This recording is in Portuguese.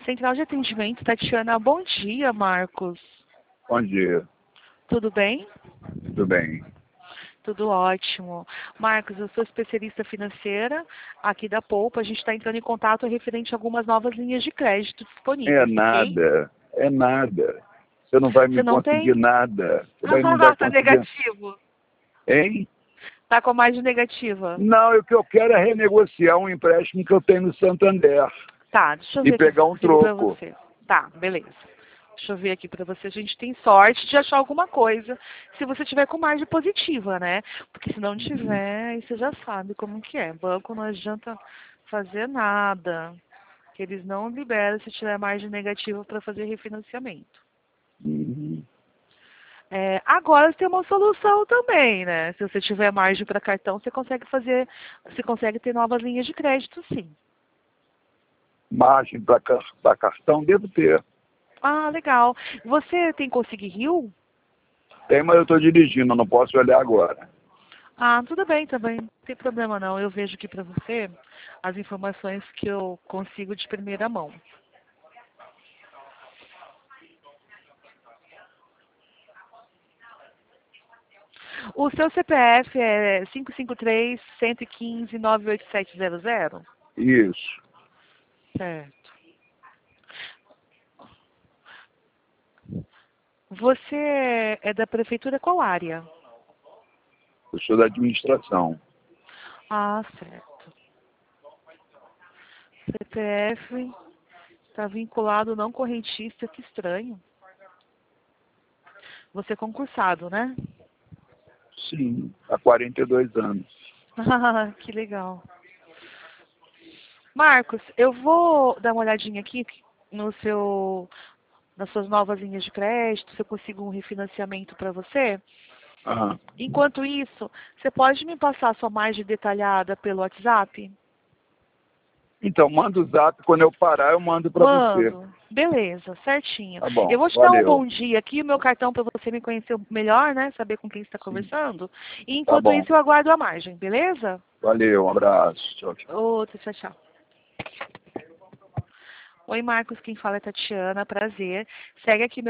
Central de Atendimento, Tatiana. Bom dia, Marcos. Bom dia, Tudo bem? tudo bem? Tudo ótimo. Marcos, eu sou especialista financeira aqui da Poupa. A gente está entrando em contato referente a algumas novas linhas de crédito disponíveis, É ok? nada, é nada. Você não vai Você me não tem? conseguir nada. Não vai Tá conseguir. negativo. Hein? Tá com a margem negativa. Não, o que eu quero é renegociar um empréstimo que eu tenho no Santander Tá, deixa eu e ver aqui pegar um pra troco. você. Tá, beleza. Deixa eu ver aqui pra você. A gente tem sorte de achar alguma coisa se você tiver com margem positiva, né? Porque se não tiver, aí você já sabe como que é. Banco não adianta fazer nada. Que eles não liberam se tiver margem negativa para fazer refinanciamento. Uhum. Agora tem uma solução também, né? Se você tiver margem para cartão, você consegue ter novas linhas de crédito, sim. Margem para cartão devo ter. Ah, legal. Você tem Consigue Rio? Tem, mas eu estou dirigindo, eu não posso olhar agora. Ah, tudo bem também. Não tem problema não. Eu vejo aqui para você as informações que eu consigo de primeira mão. O seu CPF é 553-115-98700? Isso. Certo. Você é da prefeitura qual área? Eu sou da administração. Ah, certo. CPF está vinculado não correntista, que estranho. Você é concursado, né? Sim, há 42 anos. Ah, que legal. Marcos, eu vou dar uma olhadinha aqui no nas suas novas linhas de crédito, se eu consigo um refinanciamento para você. Aham. Enquanto isso, você pode me passar a sua margem detalhada pelo WhatsApp? Então, manda o zap, quando eu parar eu mando para você. Mando. Beleza, certinho. Tá Eu bom, vou te dar um valeu. bom dia aqui, o meu cartão para você me conhecer melhor, né? Saber com quem está Sim. conversando. E Tá enquanto bom, isso, eu aguardo a margem, beleza? valeu, um abraço. Tchau, tchau. Outro, tchau, tchau. Oi, Marcos, quem fala é Tatiana, prazer. Segue aqui meu